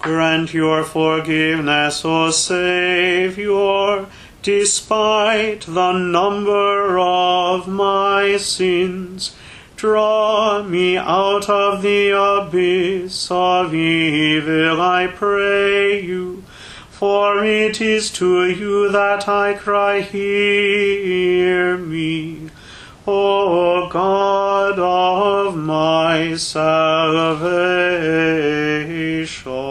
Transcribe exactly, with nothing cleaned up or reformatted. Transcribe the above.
Grant your forgiveness, O Saviour, despite the number of my sins. Draw me out of the abyss of evil, I pray you. For it is to you that I cry, hear me. O God of my salvation.